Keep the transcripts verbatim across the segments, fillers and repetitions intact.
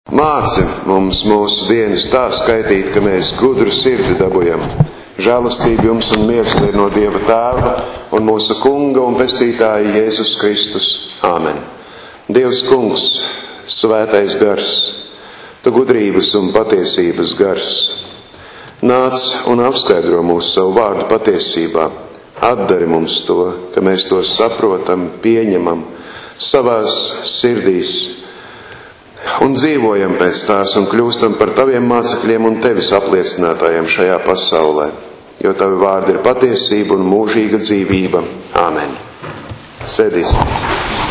Māci mums mūsu dienas tā skaitīt, ka mēs gudru sirdi dabujam. Žēlastība jums un miers ir no Dieva Tēva un mūsu Kunga un Pestītāja Jēzus Kristus. Āmen. Dievs Kungs, svētais gars, tu gudrības un patiesības gars, nāc un apskaidro mūsu savu vārdu patiesībā. Atdari mums to, ka mēs to saprotam, pieņemam savās sirdīs un dzīvojam pēc tās un kļūstam par taviem mācekļiem un tevis apliecinātājiem šajā pasaulē, jo tavi vārdi ir patiesība un mūžīga dzīvība. Āmen. Sēdīsimies.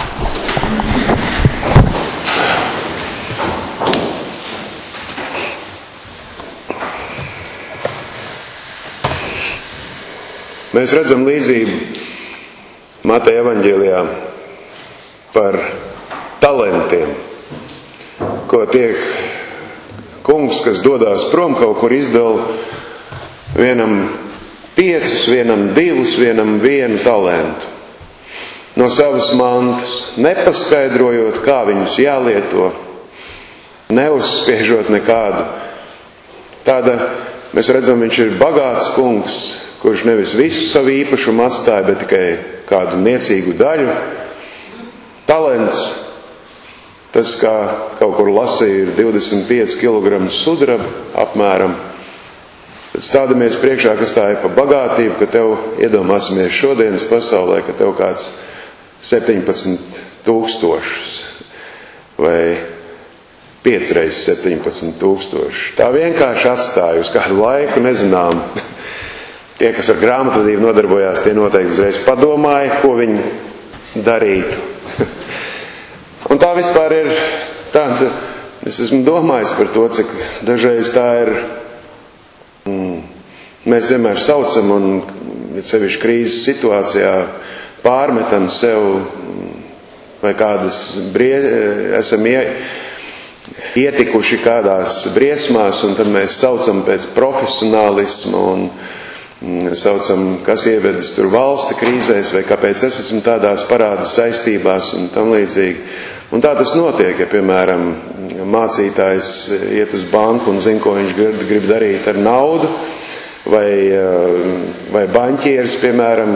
Mēs redzam līdzību Mateja evaņģēlijā par talantiem, ko tiek kungs, kas dodās prom kaut kur, izdala vienam piecus, vienam divus, vienam vienu talantu no savas mantas, nepaskaidrojot, kā viņus jālieto, neuzspiežot nekādu. Tāda, mēs redzam, viņš ir bagāts kungs, kurš nevis visu savu īpašumu atstāja, bet tikai kādu niecīgu daļu. Talants, tas, kā kaut kur lasīja, ir divdesmit pieci kilogrami sudraba apmēram. Tad stādamies priekšā, kas tā ir pa bagātību, ka tev, iedomāsimies šodienas pasaulē, ka tev kāds septiņpadsmit tūkstošus vai pieci reizes septiņpadsmit tūkstoši. Tā vienkārši atstāja uz kādu laiku, nezinām. Tie, kas ar grāmatvedību nodarbojās, tie noteikti uzreiz padomāja, ko viņi darītu. Un tā vispār ir tāda, es esmu domājis par to, cik dažreiz tā ir, mm, mēs vienmēr saucam un sevišķi krīzes situācijā pārmetam sev vai kādas brie, esam ie, ietikuši kādās briesmās, un tad mēs saucam pēc profesionālismu un saucam, kas ievedis tur valsti krīzēs, vai kāpēc es esmu tādās parāda saistībās un tam līdzīgi. Un tā tas notiek, ja, piemēram, mācītājs iet uz banku un zina, ko viņš grib, grib darīt ar naudu, vai, vai baņķieris, piemēram,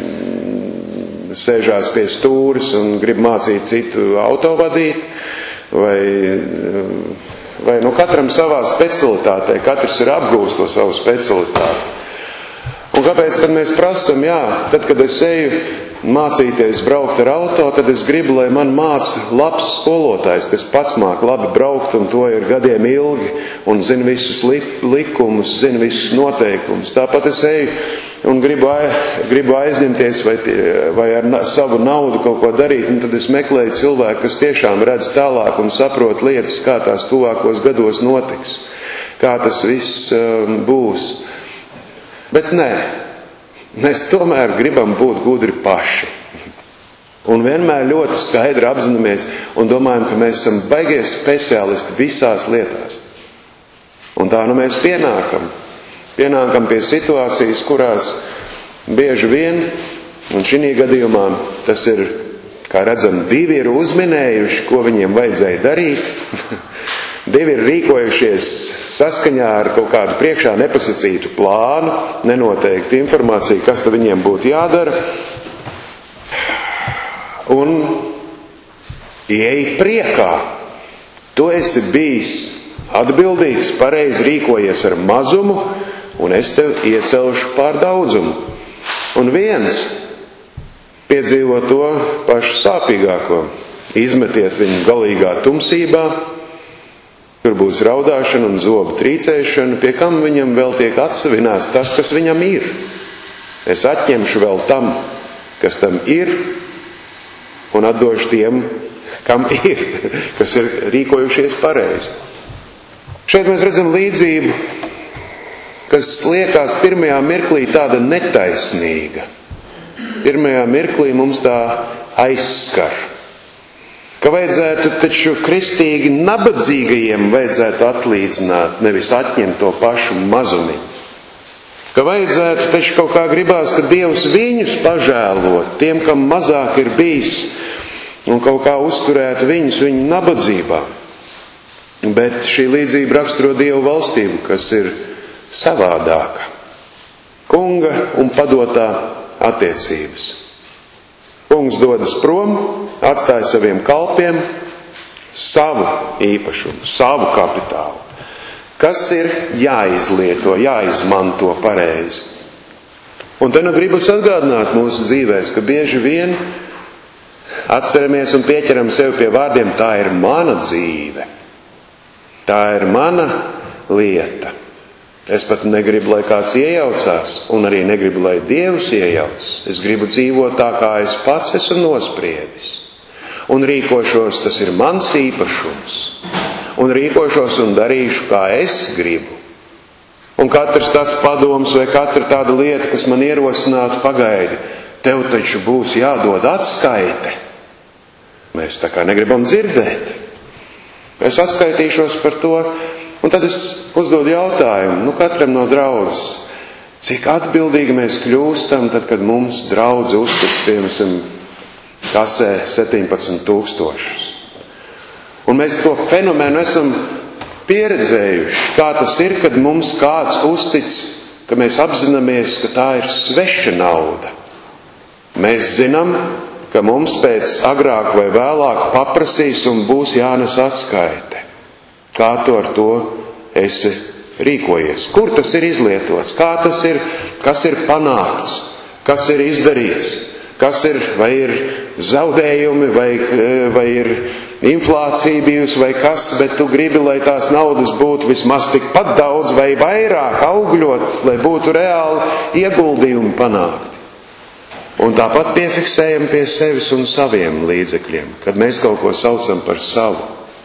sēžās pie stūres un grib mācīt citu auto vadīt, vai, vai nu katram savā specialitātē, katrs ir apgūst to savu specialitāti. Un kāpēc tad mēs prasam, jā, tad, kad es eju mācīties braukt ar auto, tad es gribu, lai man māca labs skolotājs, kas pats māk labi braukt un to ir gadiem ilgi un zina visus li, likumus, zina visus noteikumus. Tāpat es eju un gribu, gribu aizņemties vai, vai ar savu naudu kaut ko darīt, un tad es meklēju cilvēku, kas tiešām redz tālāk un saprot lietas, kā tās tuvākos gados notiks, kā tas viss um, būs. Bet nē, mēs tomēr gribam būt gudri paši. Un vienmēr ļoti skaidri apzināmies un domājam, ka mēs esam baigie speciālisti visās lietās. Un tā nu mēs pienākam. Pienākam pie situācijas, kurās bieži vien, un šī gadījumā tas ir, kā redzam, divi ir uzminējuši, ko viņiem vajadzēja darīt. Divi ir rīkojušies saskaņā ar kaut kādu priekšā nepasacītu plānu, nenoteikti informāciju, kas tad viņiem būtu jādara. Un ieej priekā. Tu esi bijis atbildīgs, pareizi rīkojies ar mazumu, un es tev iecelšu pār daudzumu. Un viens piedzīvo to pašu sāpīgāko. Izmetiet viņu galīgā tumsībā, tur būs raudāšana un zobu trīcēšana, pie kam viņam vēl tiek atsavināts tas, kas viņam ir. Es atņemšu vēl tam, kas tam ir, un atdošu tiem, kam ir, kas ir rīkojušies pareizi. Šeit mēs redzam līdzību, kas liekas pirmajā mirklī tāda netaisnīga. Pirmajā mirklī mums tā aizskar. Ka vajadzētu taču kristīgi nabadzīgajiem vajadzētu atlīdzināt, nevis atņemt to pašu mazumi. Ka vajadzētu taču kaut kā gribās, ka Dievs viņus pažēlot, tiem, kam mazāk ir bijis, un kaut kā uzturētu viņus viņu nabadzībā. Bet šī līdzība raksturo Dievu valstību, kas ir savādāka. Kunga un padotā attiecības. Kungs dodas prom, atstāja saviem kalpiem savu īpašumu, savu kapitālu, kas ir jāizlieto, jāizmanto pareizi. Un te nu gribas atgādināt mūsu dzīvēs, ka bieži vien atceramies un pieķeram sevi pie vārdiem: tā ir mana dzīve, tā ir mana lieta. Es pat negribu, lai kāds iejaucās, un arī negribu, lai Dievs iejaucas. Es gribu dzīvot tā, kā es pats esmu nospriedis. Un rīkošos, tas ir mans īpašums. Un rīkošos un darīšu, kā es gribu. Un katrs tāds padoms vai katra tāda lieta, kas man ierosinātu: pagaidi, tev taču būs jādod atskaite. Mēs tā kā negribam dzirdēt. Es atskaitīšos par to. Un tad es uzdodu jautājumu, nu katram no draudzes, cik atbildīgi mēs kļūstam, tad, kad mums draudze uztic, piemēram, kasē septiņpadsmit tūkstošus. Un mēs to fenomenu esam pieredzējuši, kā tas ir, kad mums kāds uztic, ka mēs apzināmies, ka tā ir sveša nauda. Mēs zinām, ka mums pēc agrāk vai vēlāk paprasīs un būs jānes atskaite. Kā tu ar to esi rīkojies? Kur tas ir izlietots? Kā tas ir, kas ir panākts? Kas ir izdarīts? Kas ir, vai ir zaudējumi, vai, vai ir inflācija bijusi, vai kas, bet tu gribi, lai tās naudas būtu vismaz tikpat daudz vai vairāk augļot, lai būtu reāli ieguldījumi panākti. Un tāpat piefiksējam pie sevis un saviem līdzekļiem, kad mēs kaut ko saucam par savu.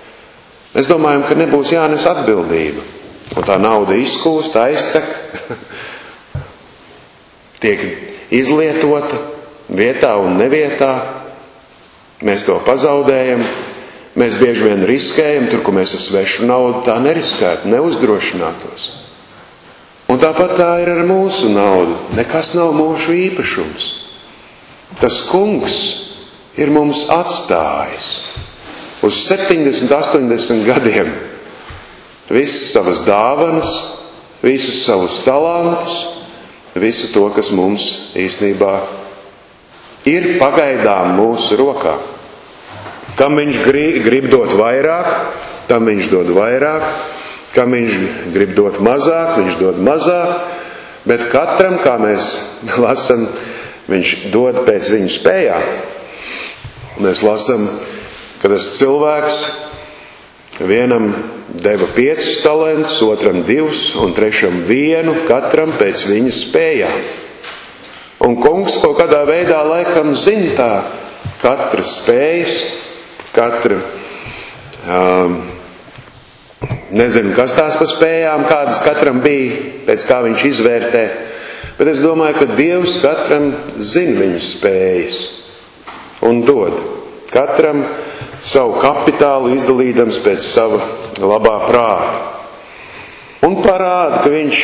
Mēs domājam, ka nebūs jānes atbildība. Un tā nauda izkūst, aiztek, tiek izlietota vietā un nevietā. Mēs to pazaudējam. Mēs bieži vien riskējam, tur, kur mēs ar svešu naudu tā neriskētu, neuzdrošinātos. Un tāpat tā ir ar mūsu naudu. Nekas nav mūsu īpašums. Tas Kungs ir mums atstājis uz septiņdesmit, astoņdesmit gadiem visas savas dāvanas, visus savus talantus, visu to, kas mums īstenībā ir pagaidām mūsu rokā. Kam viņš grib, grib dot vairāk, tam viņš dod vairāk, kam viņš grib dot mazāk, viņš dod mazāk, bet katram, kā mēs lasam, viņš dod pēc viņu spējām. Mēs lasam, ka tas cilvēks vienam deva piecus talantus, otram divus un trešam vienu, katram pēc viņa spējām. Un Kungs kaut kādā veidā laikam zina tā katra spējas, katra, um, nezinu, kas tās pa spējām, kādas katram bija, pēc kā viņš izvērtē, bet es domāju, ka Dievs katram zina viņu spējas un dod. Katram savu kapitālu izdalīdams pēc sava labā prāta. Un parāda, ka viņš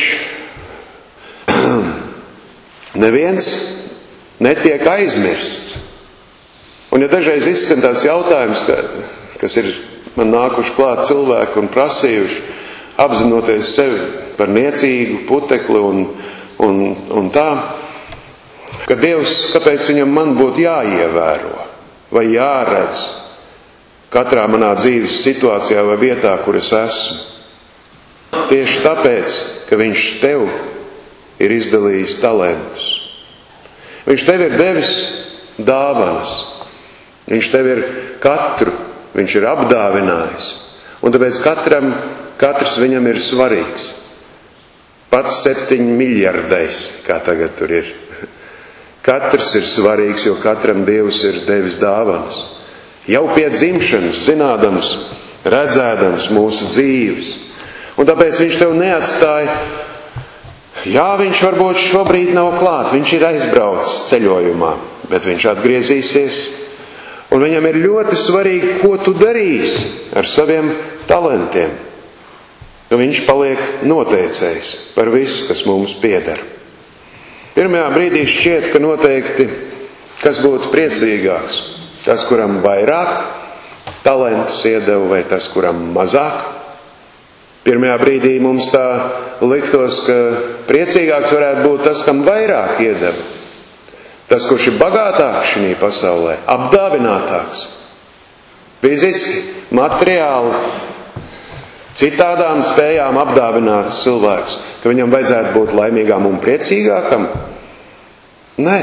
neviens netiek aizmirsts. Un ja dažreiz izskan tāds jautājums, ka, kas ir man nākuši klāt cilvēki un prasījuši, apzinoties sevi par niecīgu putekli un, un, un tā, ka Dievs, kāpēc viņam man būtu jāievēro vai jāredz katrā manā dzīves situācijā vai vietā, kur es esmu. Tieši tāpēc, ka viņš tev ir izdalījis talantus. Viņš tev ir devis dāvanas. Viņš tev ir katru, viņš ir apdāvinājis. Un tāpēc katram, katrs viņam ir svarīgs. Pats septiņu miljardais, kā tagad tur ir. Katrs ir svarīgs, jo katram Dievs ir devis dāvanas. Jau pie dzimšanas, zinādams, redzēdams mūsu dzīves. Un tāpēc viņš tev neatstāja. Jā, viņš varbūt šobrīd nav klāt, viņš ir aizbraucis ceļojumā, bet viņš atgriezīsies. Un viņam ir ļoti svarīgi, ko tu darīsi ar saviem talantiem. Ka viņš paliek noteicējs par visu, kas mums pieder. Pirmajā brīdī šķiet, ka noteikti, kas būtu priecīgāks. Tas, kuram vairāk talantus iedeva, vai tas, kuram mazāk Pirmajā brīdī mums tā liktos, ka priecīgāks varētu būt tas, kam vairāk iedeva. Tas, kurš ir bagātāks šajā pasaulē, apdāvinātāks, fiziski, materiāli, citādām spējām apdāvināts cilvēks, ka viņam vajadzētu būt laimīgām un priecīgākam? Nē.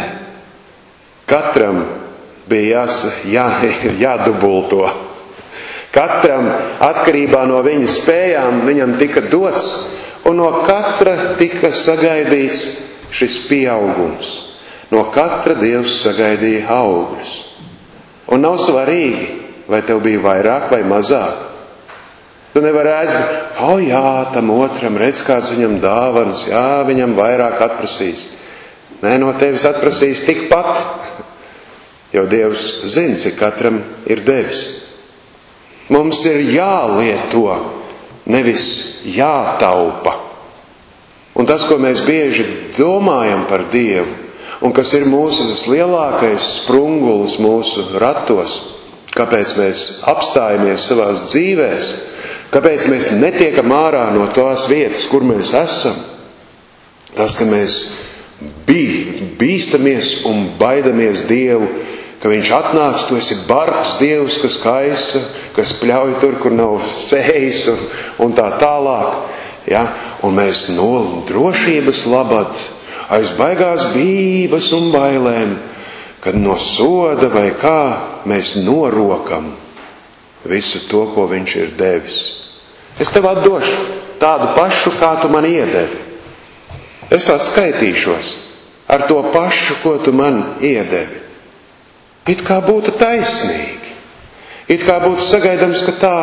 Katram bija jās, jā, jādubulto. Katram atkarībā no viņa spējām viņam tika dots, un no katra tika sagaidīts šis pieaugums. No katra Dievs sagaidīja augļus. Un nav svarīgi, vai tev bija vairāk vai mazāk. Tu nevari aizbūt, o jā, tam otram redz, kāds viņam dāvanas, jā, viņam vairāk atprasīs. Nē, no tevis atprasīs tikpat, jo Dievs zina, cik katram ir devis. Mums ir jālieto, nevis jātaupa. Un tas, ko mēs bieži domājam par Dievu, un kas ir mūsu tas lielākais sprungulis mūsu ratos, kāpēc mēs apstājamies savās dzīvēs, kāpēc mēs netiekam ārā no tās vietas, kur mēs esam, tas, ka mēs bī, bīstamies un baidamies Dievu, ka viņš atnāks, tu esi bargs Dievs, kas kaisa, kas pļauj tur, kur nav sējis un, un tā tālāk. Ja? Un mēs no drošības labad, aiz baigās bības un bailēm, kad no soda vai kā mēs norokam visu to, ko viņš ir devis. Es tev atdošu tādu pašu, kā tu man iedevi. Es atskaitīšos ar to pašu, ko tu man iedevi. It kā būtu taisnīgi. It kā būtu sagaidams, ka tā,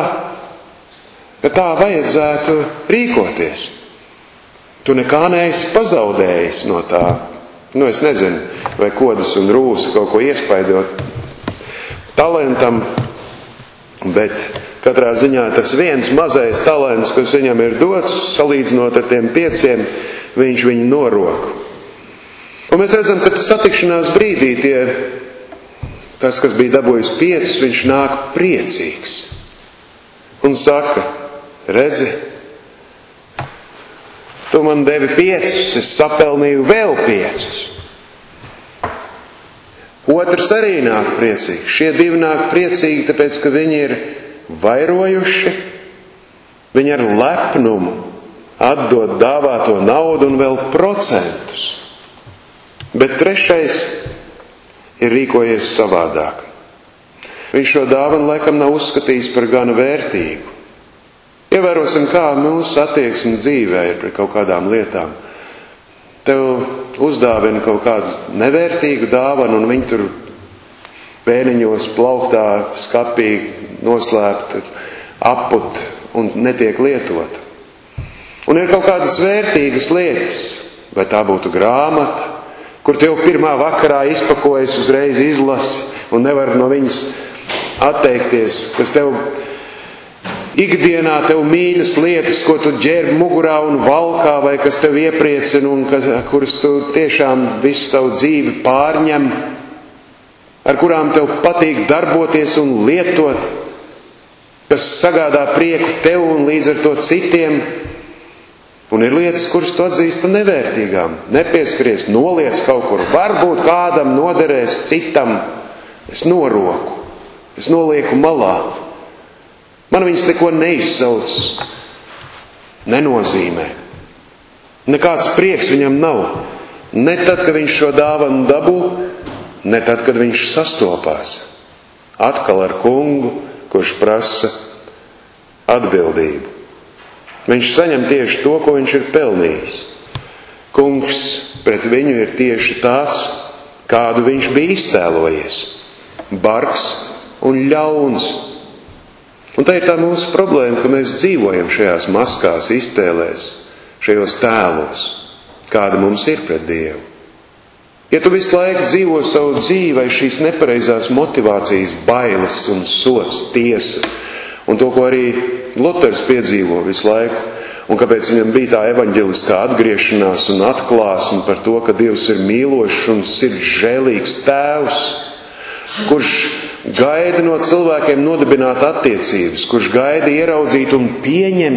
ka tā vajadzētu rīkoties. Tu nekā neesi pazaudējis no tā. Nu, es nezinu, vai kodas un rūsa kaut ko iespaidot talentam, bet katrā ziņā tas viens mazais talents, kas viņam ir dots, salīdzinot ar tiem pieciem, viņš viņu norok. Un mēs redzam, ka satikšanās brīdī tie, tas, kas bija dabūjis piecus, viņš nāk priecīgs. Un saka, redzi, tu man devi piecus, es sapelnīju vēl piecus. Otrs arī nāk priecīgi. Šie divi nāk priecīgi, tāpēc, ka viņi ir vairojuši, viņi ar lepnumu atdod dāvāto naudu un vēl procentus. Bet trešais ir rīkojies savādāk. Viņš šo dāvanu laikam nav uzskatījis par gana vērtīgu. Ievērosim, kā mūsu attieksme dzīvē ir pret kaut kādām lietām. Tev uzdāvina kaut kādu nevērtīgu dāvanu, un viņi tur pēniņos, plauktā, skapīgi noslēpt, aput un netiek lietot. Un ir kaut kādas vērtīgas lietas, vai tā būtu grāmata, kur tev pirmā vakarā izpakojas, uzreiz izlasi un nevar no viņas atteikties, kas tev ikdienā tev mīļas lietas, ko tu ģērb mugurā un valkā, vai kas tev iepriecina un ka, kuras tu tiešām visu tavu dzīvi pārņem, ar kurām tev patīk darboties un lietot, kas sagādā prieku tev un līdz ar to citiem. Un ir lietas, kuras tu atzīst par nevērtīgām. Nepieskaries, noliec kaut kur. Varbūt kādam noderēs, citam. Es noroku. Es nolieku malā. Man viņas neko neizsauc. Nenozīmē. Nekāds prieks viņam nav. Ne tad, kad viņš šo dāvanu dabū, ne tad, kad viņš sastopās. Atkal ar kungu, kurš prasa atbildību. Viņš saņem tieši to, ko viņš ir pelnījis. Kungs pret viņu ir tieši tāds, kādu viņš bija iztēlojies. Bargs un ļauns. Un tā ir tā mūsu problēma, ka mēs dzīvojam šajās maskās, iztēlēs, šajos tēlos, kāda mums ir pret Dievu. Ja tu visu laiku dzīvo savu dzīvi, šīs nepareizās motivācijas, bailes un sots, tiesa, un to, ko arī Luters piedzīvo visu laiku, un kāpēc viņam bija tā evaņģeliskā atgriešanās un atklāsme par to, ka Dievs ir mīlošs un sirds žēlīgs tēvs, kurš gaida no cilvēkiem nodibināt attiecības, kurš gaida ieraudzīt un pieņemt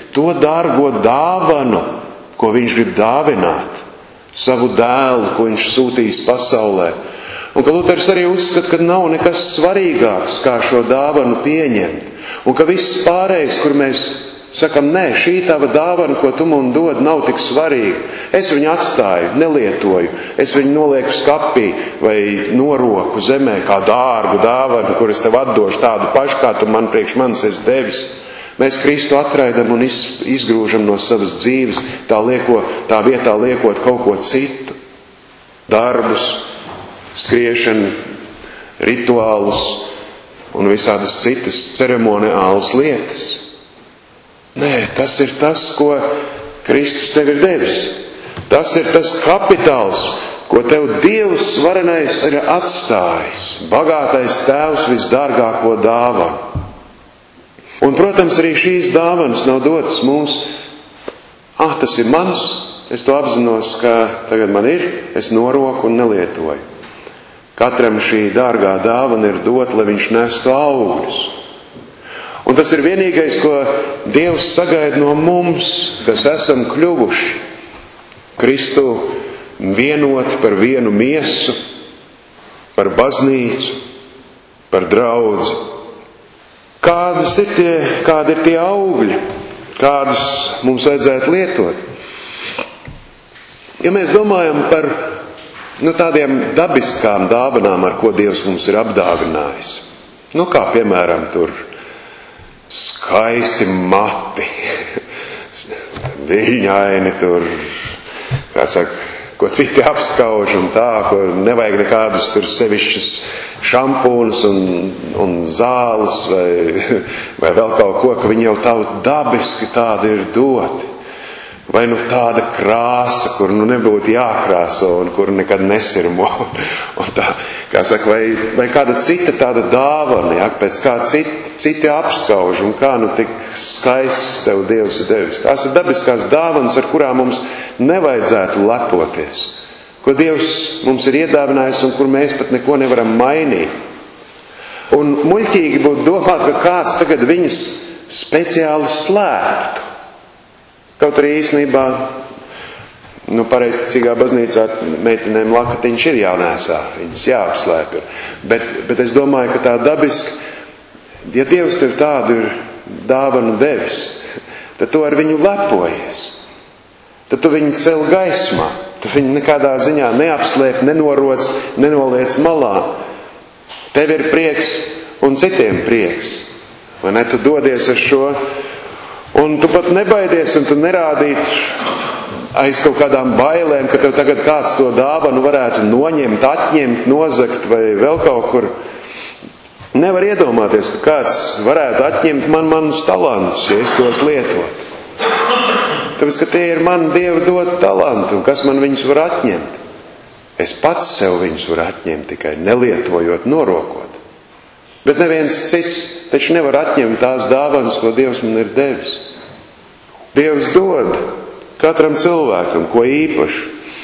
to dārgo dāvanu, ko viņš grib dāvināt, savu dēlu, ko viņš sūtīs pasaulē. Un ka Luters arī uzskata, ka nav nekas svarīgāks, kā šo dāvanu pieņemt. Un ka viss pārējais, kur mēs sakam, nē, šī tava dāvana, ko tu man dod, nav tik svarīga. Es viņu atstāju, nelietoju, es viņu nolieku skapī vai noroku zemē kā dārgu dāvanu, kur es tev atdošu tādu pašu, kā tu man priekš manis esi devis. Mēs Kristu atraidam un izgrūžam no savas dzīves, tā, lieko, tā vietā liekot kaut ko citu. Darbus, skriešanu, rituālus un visādas citas ceremoniālas lietas. Nē, tas ir tas, ko Kristus tev ir devis. Tas ir tas kapitāls, ko tev Dievs varenais ir atstājis. Bagātais Tēvs visdārgāko dāvanu. Un, protams, arī šīs dāvanas nav dotas mums. Ah, tas ir mans, es to apzinos, ka tagad man ir, es noroku un nelietoju. Katram šī dārgā dāvana ir dot, lai viņš nestu augļus. Un tas ir vienīgais, ko Dievs sagaida no mums, kas esam kļuvuši Kristu vienoti par vienu miesu, par baznīcu, par draudzi. Kādas ir tie, kādi ir tie augļi, kādus mums vajadzētu lietot? Ja mēs domājam par nu, tādiem dabiskām dāvanām, ar ko Dievs mums ir apdāvinājis, nu kā piemēram tur skaisti mati, viļņaini tur, kā saka, ko citi apskauž un tā, ko nevajag nekādus tur sevišķus šampūnus un, un zāles vai, vai vēl kaut ko, ka viņi jau tādu dabiski tādi ir doti. Vai nu tāda krāsa, kur nu nebūtu jākrāso un kur nekad nesirmo. Un tā, kā saka, vai, vai kāda cita tāda dāvana, ja, pēc kā citi, citi apskauž un kā nu tik skaists tev Dievs ir devis. Tās ir dabiskās dāvanas, ar kurām mums nevajadzētu lepoties. Ko Dievs mums ir iedāvinājis un kur mēs pat neko nevaram mainīt. Un muļķīgi būtu domāt, ka kāds tagad viņas speciāli slēptu. Kaut arī īstenībā, nu, pareizticīgā baznīcā meitenēm lakatiņš ir jānēsā, viņas jāapslēp ir. Bet, bet es domāju, ka tā dabiski, ja Dievs tev tādu ir dāvanu devis, tad tu ar viņu lepojies. Tad tu viņu cel gaismā, tu viņu nekādā ziņā neapslēp, nenoroc, nenoliec malā. Tev ir prieks un citiem prieks. Vai ne, tu dodies ar šo. Un tu pat nebaidies un tu nerādīt aiz kaut kādām bailēm, ka tev tagad kāds to dāvanu varētu noņemt, atņemt, nozagt vai vēl kaut kur. Nevar iedomāties, ka kāds varētu atņemt man manus talantus, ja es tos lietotu. Tāpēc, ka tie ir man Dieva dot talanti, un kas man viņus var atņemt? Es pats sev viņus varu atņemt, tikai nelietojot, norokot. Bet neviens cits taču nevar atņemt tās dāvanas, ko Dievs man ir devis. Dievs dod katram cilvēkam ko īpašu.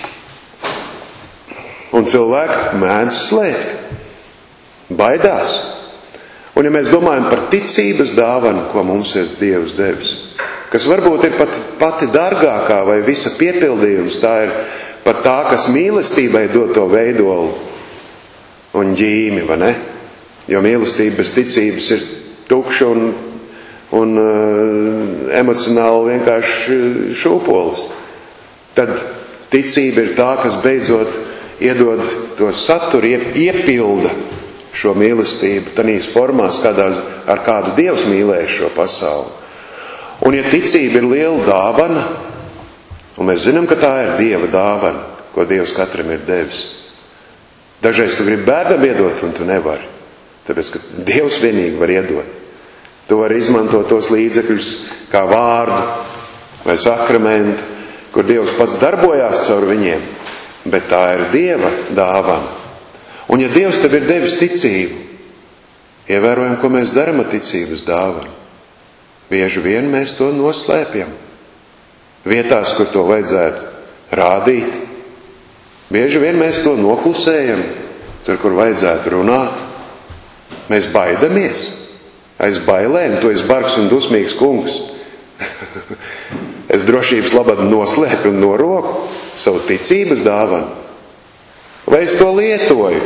Un cilvēki mēdz slēpt. Baidās. Un ja mēs domājam par ticības dāvanu, ko mums ir Dievs devis, kas varbūt ir pat, pati dārgākā vai visa piepildījums, tā ir pat tā, kas mīlestībai dod to veidolu un ģīmi, vai ne? Jo mīlestība bez ticības ir tukša un, un uh, emocionāli vienkārši šūpolis. Tad ticība ir tā, kas beidzot iedod to saturu, iepilda šo mīlestību tanīs formās, kādās, ar kādu Dievs mīlēja šo pasauli. Un ja ticība ir liela dāvana, un mēs zinām, ka tā ir Dieva dāvana, ko Dievs katram ir devis. Dažreiz tu gribi bērnam iedot, un tu nevari. Tāpēc, ka Dievs vienīgi var iedot. Tu vari izmantot tos līdzekļus kā vārdu vai sakramentu, kur Dievs pats darbojās caur viņiem, bet tā ir Dieva dāvana. Un ja Dievs tev ir devis ticību, ievērojam, ko mēs daram ar ticības dāvanu. Bieži vien mēs to noslēpjam. Vietās, kur to vajadzētu rādīt. Bieži vien mēs to noklusējam, tur, kur vajadzētu runāt. Mēs baidamies. Aiz bailēm, tu esi bargs un dusmīgs kungs. Es drošības labad noslēpu un noroku savu ticības dāvanu. Vai es to lietoju?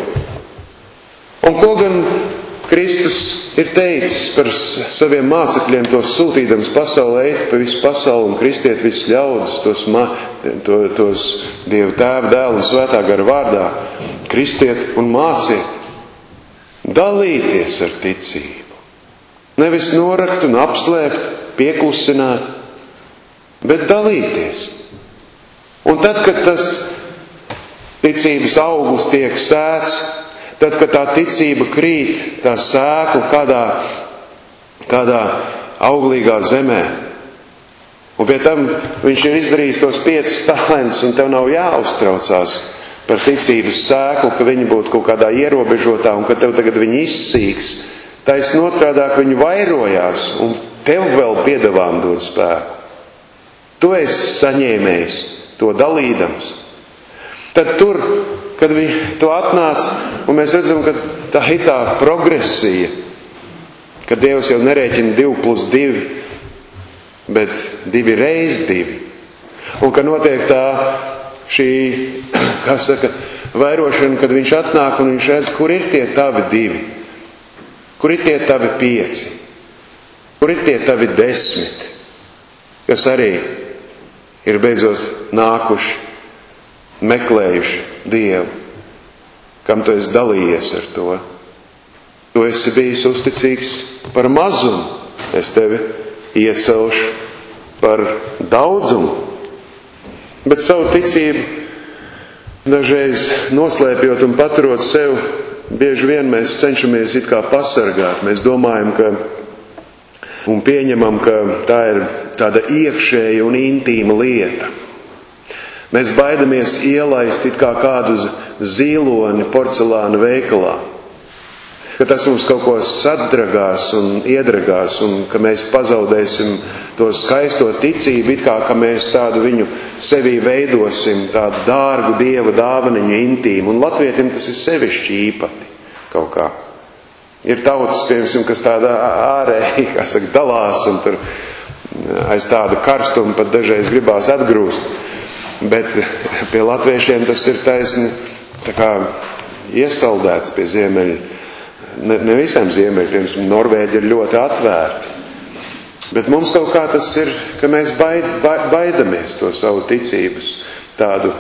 Un ko gan Kristus ir teicis par saviem mācekļiem, tos sūtīdams pasaulē, eit pa visu pasauli un kristiet visus ļaudis, tos, ma, to, tos Dieva Tēva, Dēla un Svētā gara vārdā, kristiet un māciet. Dalīties ar ticību. Nevis norakt un apslēpt, pieklusināt, bet dalīties. Un tad, kad tas ticības auglis tiek sēts, tad, kad tā ticība krīt, tā sēkla kādā, kādā auglīgā zemē, un pie tam viņš ir izdarījis tos piecus talantus, un tev nav jāuztraucās par ticības sēklu, ka viņi būtu kaut kādā ierobežotā, un ka tev tagad viņi izsīks. Taisn otrādā, ka viņi vairojās, un tev vēl piedāvām dod spēku. Tu esi saņēmējis, to dalīdams. Tad tur, kad viņi to atnāca, un mēs redzam, ka tā ir tā progresija, ka Dievs jau nerēķina divi plus divi, bet divi reiz divi. Un ka notiek tā šī, kā saka, vairošana, kad viņš atnāk un viņš redz, kur ir tie tavi divi, kur ir tie tavi pieci, kur ir tie tavi desmit, kas arī ir beidzot nākuši, meklējuši Dievu, kam tu esi dalījies ar to. Tu esi bijis uzticīgs par mazumu, es tevi iecelšu par daudzumu. Bet savu ticību dažreiz noslēpjot un paturot sev, bieži vien mēs cenšamies it kā pasargāt. Mēs domājam, ka un pieņemam, ka tā ir tāda iekšēja un intīma lieta. Mēs baidamies ielaist it kā kādu zīloni porcelāna veikalā, ka tas mums kaut ko sadragās un iedragās, un ka mēs pazaudēsim to skaisto ticību, it kā ka mēs tādu viņu sevī veidosim, tādu dārgu Dieva dāvaniņu intīmu, un latvietim tas ir sevišķi īpati kaut kā. Ir tautas, piemēram, kas tāda ārēji, kā saka, dalās, un tur aiz tāda karstuma pat dažreiz gribās atgrūst. Bet pie latviešiem tas ir taisni tā kā iesaldēts pie ziemeļu. Ne, ne visiem ziemeļiem, Norvēģi ir ļoti atvērti. Bet mums kaut kā tas ir, ka mēs baid, baidamies to savu ticības, tādu,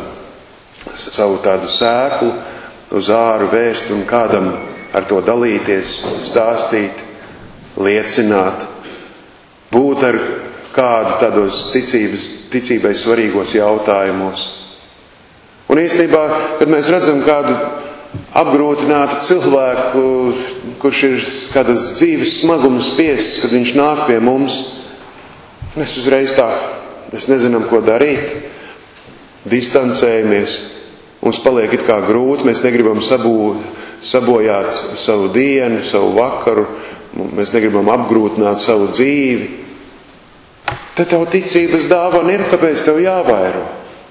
savu tādu sēklu uz āru vērst un kādam ar to dalīties, stāstīt, liecināt, būt ar kādu tādos ticības, ticībai svarīgos jautājumos. Un īstenībā, kad mēs redzam kādu apgrūtinātu cilvēku, kurš ir kādas dzīves smagums spiesis, kad viņš nāk pie mums, mēs uzreiz tā, mēs nezinām, ko darīt, distancējamies, mums paliek it kā grūti, mēs negribam sabū, sabojāt savu dienu, savu vakaru, mēs negribam apgrūtināt savu dzīvi. Tad tev ticības dāvana ir, kāpēc tev jāvairo.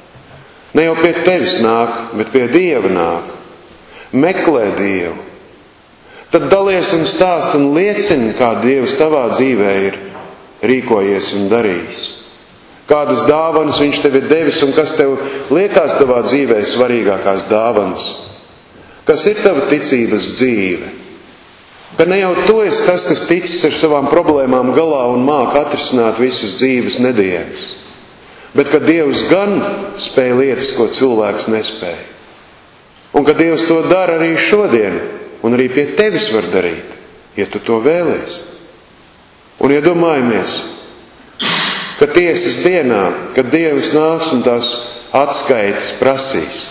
Ne jau pie tevis nāk, bet pie Dieva nāk. Meklē Dievu. Tad dalies un stāst un liecini, kā Dievs tavā dzīvē ir rīkojies un darījis. Kādas dāvanas viņš tev ir devis un kas tev liekas tavā dzīvē svarīgākās dāvanas. Kas ir tava ticības dzīve? Ka ne jau tu esi tas, kas ticis ar savām problēmām galā un māk atrisināt visas dzīves nedienas, bet ka Dievs gan spēj lietas, ko cilvēks nespēj. Un ka Dievs to dara arī šodien, un arī pie tevis var darīt, ja tu to vēlies. Un iedomājamies, ka tiesas dienā, kad Dievs nāks un tās atskaites prasīs,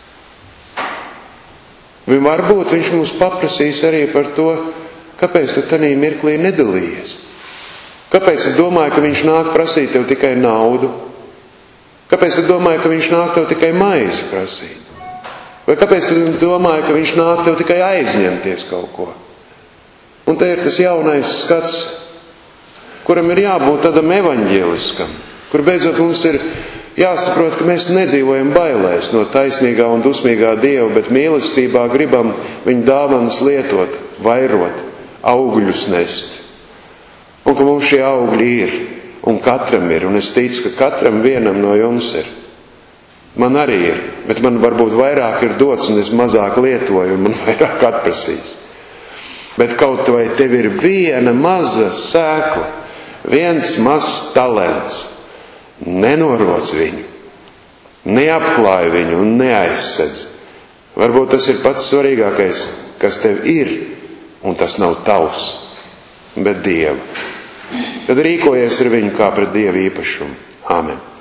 vai varbūt viņš mums paprasīs arī par to, kāpēc tu tanī mirklī nedalījies. Kāpēc tu domāji, ka viņš nāk prasīt tev tikai naudu? Kāpēc tu domāji, ka viņš nāk tev tikai maizi prasīt? Vai kāpēc tu domāji, ka viņš nāk tev tikai aizņemties kaut ko? Un te ir tas jaunais skats, kuram ir jābūt tādam evaņģēliskam, kur beidzot mums ir jāsaprot, ka mēs nedzīvojam bailēs no taisnīgā un dusmīgā Dieva, bet mīlestībā gribam viņa dāvanas lietot, vairot, augļus nest. Un ka mums šie augļi ir. Un katram ir, un es ticu, ka katram vienam no jums ir. Man arī ir, bet man varbūt vairāk ir dots, un es mazāk lietoju, un man vairāk atprasīs. Bet kaut vai tev ir viena maza sēkla, viens mazs talents, nenoroc viņu, neapklāj viņu un neaizsedz. Varbūt tas ir pats svarīgākais, kas tev ir, un tas nav tavs, bet Dieva. Tad rīkojies ar viņu kā pret Dieva īpašumu. Āmen.